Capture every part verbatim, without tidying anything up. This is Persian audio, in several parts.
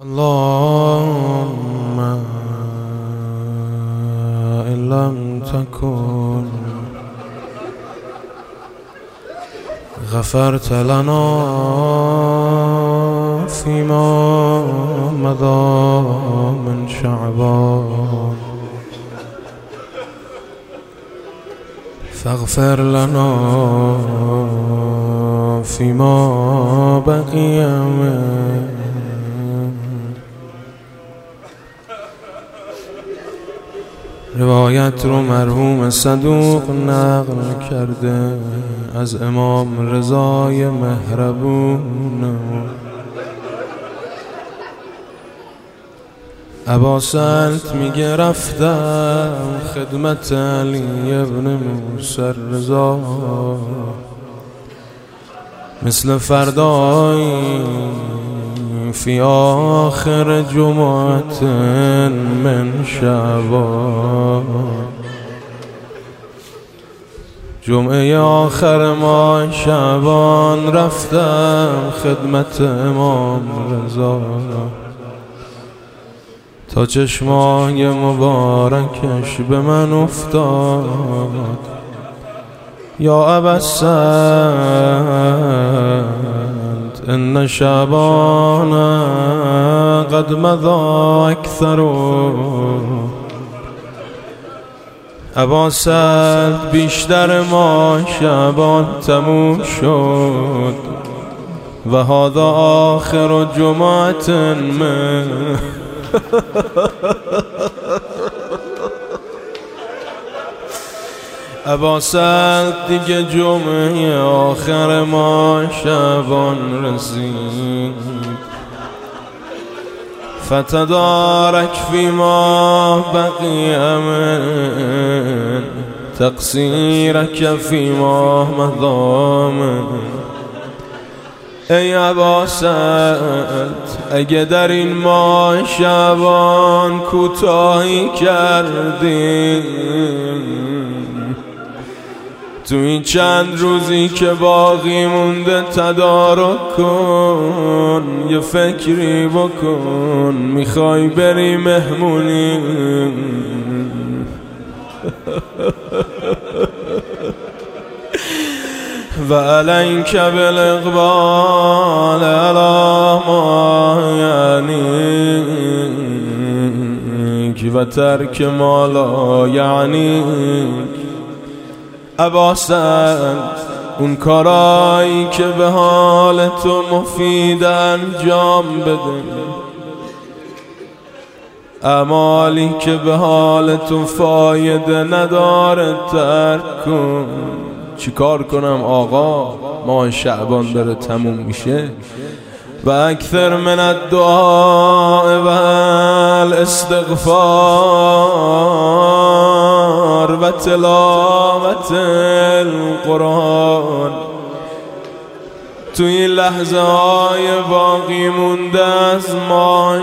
اللهم إن لم تكن غفرت لنا فيما مضى من شعبان فاغفر لنا فيما بقي من روایت رو مرحوم صدوق نقل کرده از امام رضای مهربون. ابا سلط میگه رفتم خدمت علی ابن موسی رضا مثل فردایی فی آخر جمعت من شعبان، جمعه آخر ماه شعبان رفتم خدمت امام رضا تا چشمای مبارکش به من افتاد. یا ابا سلط ان شعبان قد مضى اکثر. ابا سلط بیشتر ما شعبان تموم شد و هذا آخر جمعت من ابا سلط دیگه جمعه آخر ما شعبان رسید. فتدارک فیما بقی من تقصیرک فیما مضی من. ای ابا سلط اگه در این ماه شعبان کوتاهی کردی، تو این چند روزی که باقی مونده تدارک کن، یه فکری بکن، میخوای بری مهمونی و علیک بالاقبال علی ما یعنیک و ترک ما لا یعنیک. ابا سلط اون کارایی که به حال تو مفید انجام بده، اعمالی که به حال تو فایده نداره ترک کن. چی کار کنم آقا ماه شعبان داره تموم میشه؟ و اکثر من الدعاء و الاستغفار و تلاوت القرآن. توی لحظه های باقی مونده از ماه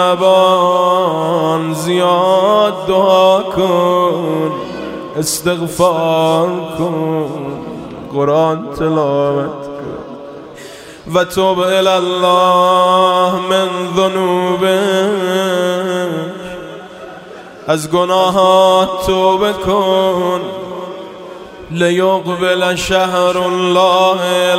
شعبان زیاد دعا کن، استغفار کن، قرآن تلاوت کن و توب الی الله من ذنوبک، از گناهات توبه کن. لیقبل شهر الله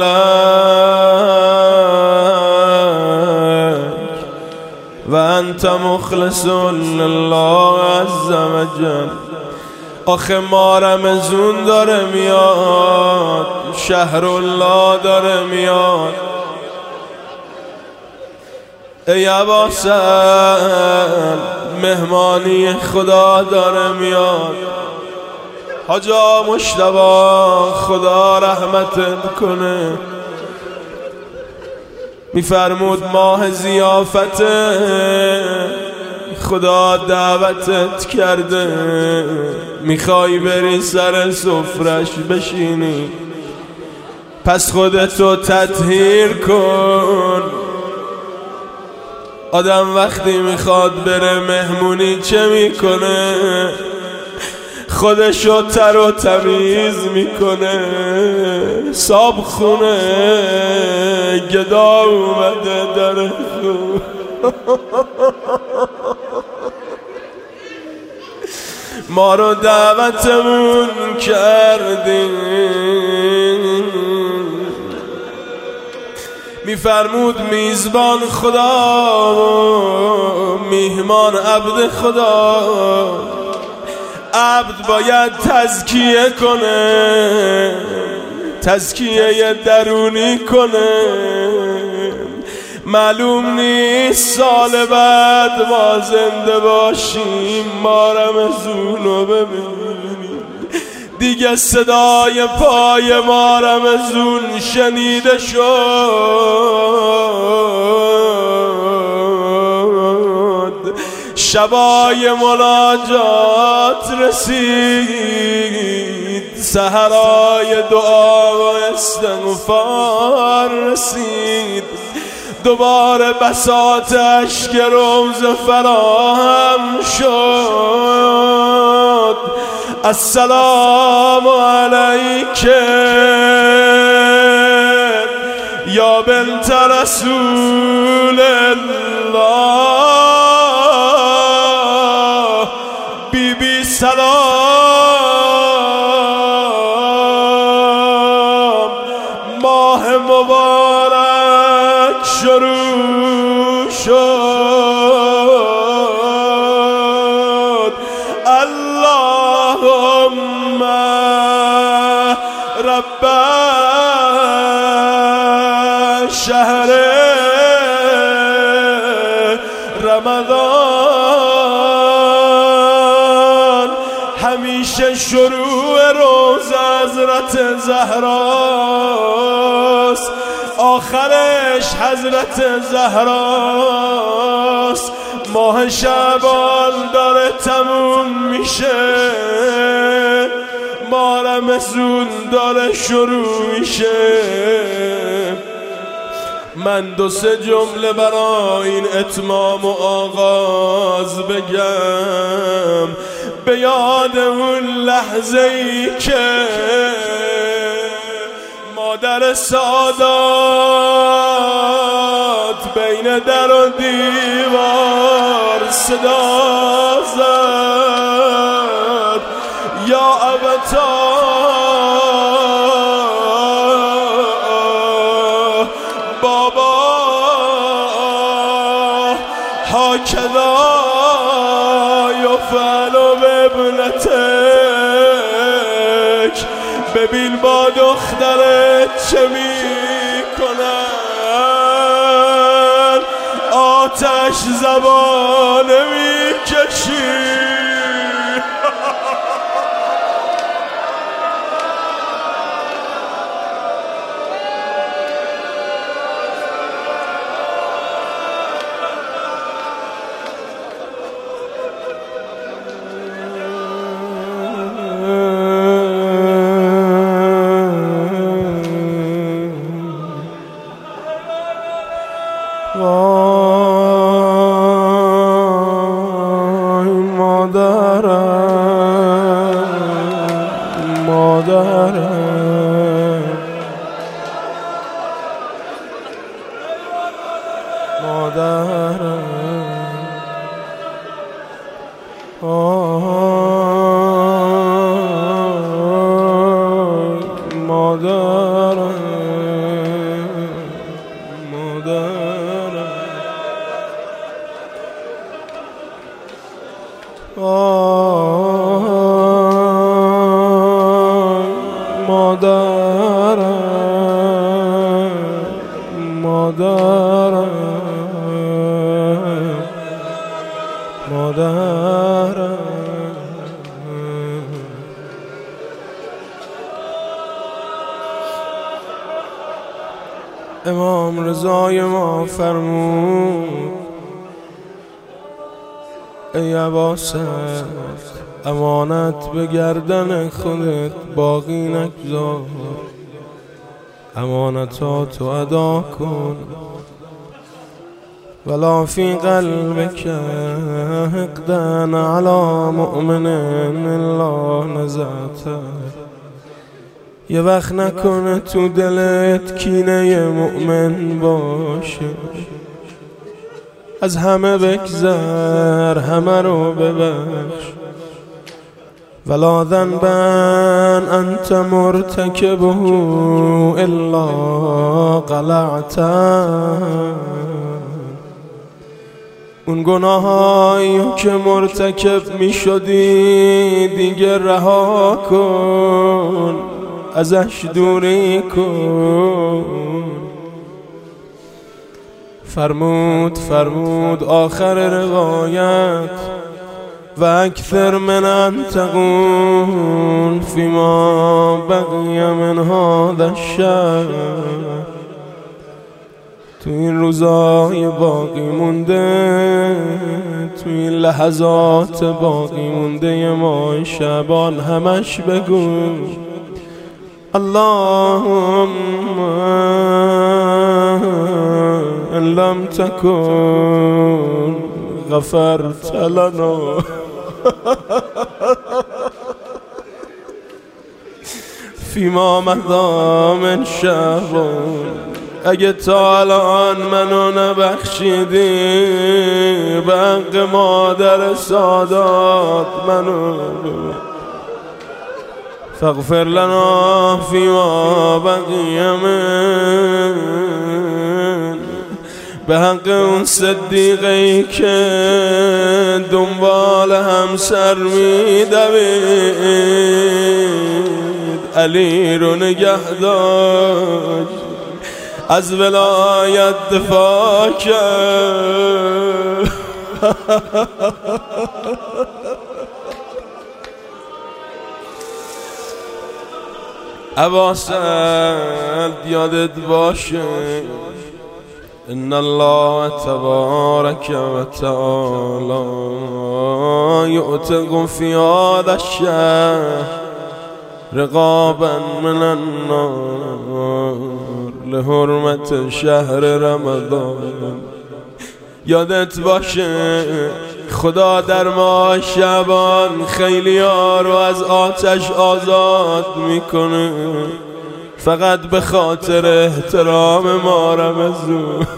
الیک و انت مخلص لله عز وجل. آخه ما رمضان داره میاد، شهر الله داره میاد. ای ابا سلط مهمانی خدا داره میاد. حاجا مجتبی خدا رحمتت کنه میفرمود ماه ضیافته، خدا دعوتت کرده، میخوای بری سر سفرش بشینی، پس خودتو تطهیر کن. آدم وقتی میخواد بره مهمونی چه میکنه؟ خودشو تر و تمیز میکنه. صاحب خونه گدا اومده در خونه ما رو دعوتمون کردی، میفرمود میزبان خدا میهمان عبد خدا. عبد باید تزکیه کنه، تزکیه درونی کنه. معلوم نیست سال بعد ما زنده باشیم، ما رمضونو ببینیم. دیگه صدای پای ما رمضون شنیده شد، شبای مناجات رسید، سحرای دعا و استغفار رسید. دوباره بساط اشک روز فراهم شد. السلام علیک یا بنت رسول الله، بی بی سلام. ماه مبارک شروع شد. اللهم رب شهر رمضان، همیشه شروع روز حضرت زهراست، آخرش حضرت زهراست. ماه شعبان داره تموم میشه، ماه رمضان داره شروع میشه. من دو سه جمله برای این اتمام و آغاز بگم، به یاد اون لحظه ای که مادر سادات بین در و دیوار صدا زد، یا ابتا بابا هاکذا یفعل بابنتک. ببین با دخترت چه میکنن، آتش زبانه میکشی. وای مادرم، مادرم، مادرم. آی مادرم، مادرم. آی مادرم، مادرم، مادرم. امام رضای ما فرمود ای عباست، امانت به گردن خودت باقی نگذار، امانتاتو ادا کن. ولا فی قلبک حقدن علی مؤمن الا نزعته. یه وقت نکنه تو دلت کینه مؤمن باشه، از همه بگذر، همه رو ببخش. ولا ذنبا انت مرتکبه الا قلعته. اون گناهایی که مرتکب می شدی دیگه رها کن، ازش دوری کن. فرمود فرمود آخر روایت و اکثر من ان تقول فيما بقي من هذا الشهر. تو این روزای باقی مونده، تو این لحظات باقی مونده ماه شعبان همش بگو اللهم ان لم تكن غفرت لنا فيما مضى من شعبان. اگه تا الان منو نبخشیدی به حق مادر سادات منو فاغفر لنا فيما بقي من. به حق اون صدیقی که دنبال همسر میدوید، علی رو نگه داشت، از ولایت دفاع کرد. ابا سعد یادت باشه ان الله تبارک و تعالی یعتق فی هذا الشهر رقابا من النار لحرمت شهر رمضان. یادت باشه خدا در ماه شعبان خیلی ها رو از آتش آزاد میکنه فقط به خاطر احترام ما رمضان.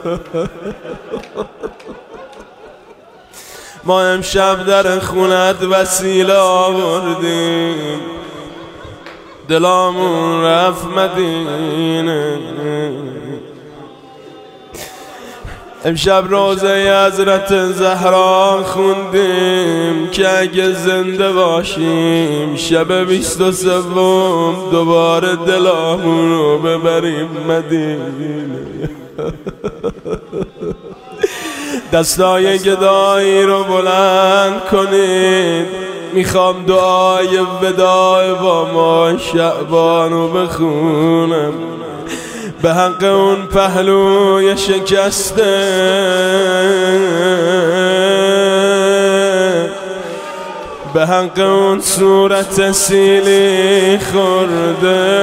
ما امشب در خونت وسیله آوردیم، دلامون رفت مدینه. امشب روزه حضرت زهرا خوندیم که اگه زنده باشیم شب بیست و سوم دوباره دلامون رو ببریم مدینه. دستای گدایی رو بلند کنید، میخوام دعای وداع با ما شعبان رو بخونم به حق اون پهلوی شکسته، به حق اون صورت سیلی خورده،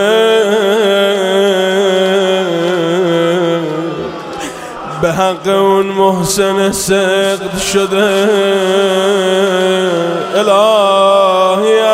به حق اون محسن سقط شده. الهی